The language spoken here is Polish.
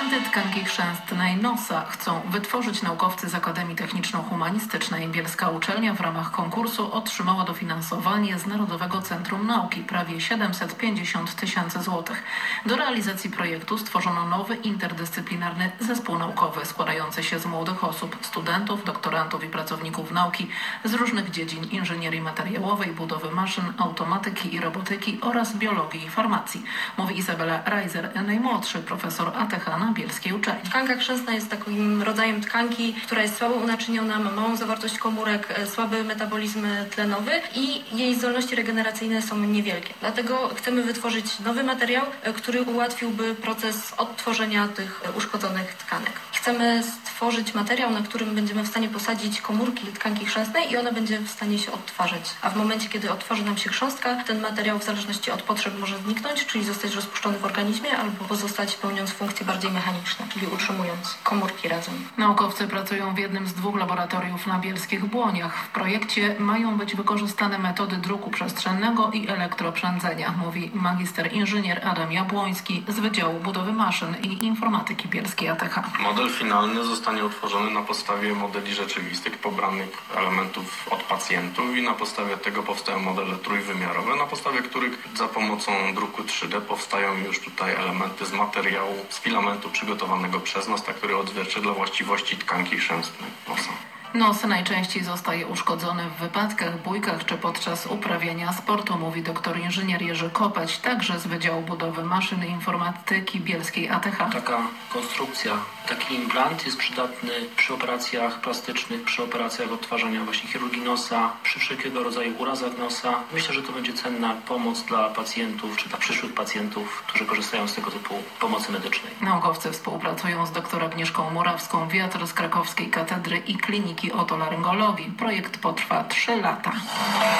Implanty tkanki chrzęstnej nosa chcą wytworzyć naukowcy z Akademii Techniczno-Humanistycznej. Bielska uczelnia w ramach konkursu otrzymała dofinansowanie z Narodowego Centrum Nauki, prawie 750 000 złotych. Do realizacji projektu stworzono nowy interdyscyplinarny zespół naukowy składający się z młodych osób, studentów, doktorantów i pracowników nauki z różnych dziedzin inżynierii materiałowej, budowy maszyn, automatyki i robotyki oraz biologii i farmacji. Mówi Izabela Reiser, najmłodszy profesor ATH na bielskiej uczelni. Tkanka chrzęstna jest takim rodzajem tkanki, która jest słabo unaczyniona, ma małą zawartość komórek, słaby metabolizm tlenowy i jej zdolności regeneracyjne są niewielkie. Dlatego chcemy wytworzyć nowy materiał, który ułatwiłby proces odtworzenia tych uszkodzonych tkanek. Chcemy stworzyć materiał, na którym będziemy w stanie posadzić komórki tkanki chrzęstnej i ona będzie w stanie się odtwarzać. A w momencie, kiedy otworzy nam się chrząstka, ten materiał w zależności od potrzeb może zniknąć, czyli zostać rozpuszczony w organizmie albo pozostać pełniąc funkcje bardziej mechaniczne, czyli utrzymując komórki razem. Naukowcy pracują w jednym z 2 laboratoriów na bielskich Błoniach. W projekcie mają być wykorzystane metody druku przestrzennego i elektroprzędzenia, mówi magister inżynier Adam Jabłoński z Wydziału Budowy Maszyn i Informatyki Bielskiej ATH. Model finalny zostanie utworzony na podstawie modeli rzeczywistych, pobranych elementów od pacjentów i na podstawie tego powstają modele trójwymiarowe, na podstawie których za pomocą druku 3D powstają już tutaj elementy z materiału, z filamentu przygotowanego przez nas, który odzwierciedla właściwości tkanki chrzęstnej nosa. Nos najczęściej zostaje uszkodzony w wypadkach, bójkach czy podczas uprawiania sportu, mówi doktor inżynier Jerzy Kopeć, także z Wydziału Budowy Maszyn i Informatyki Bielskiej ATH. Taka konstrukcja, taki implant jest przydatny przy operacjach plastycznych, przy operacjach odtwarzania właśnie chirurgii nosa, przy wszelkiego rodzaju urazach nosa. Myślę, że to będzie cenna pomoc dla pacjentów czy dla przyszłych pacjentów, którzy korzystają z tego typu pomocy medycznej. Naukowcy współpracują z dr Agnieszką Murawską-Wiatr z krakowskiej katedry i kliniki otolaryngologii. Projekt potrwa 3 lata.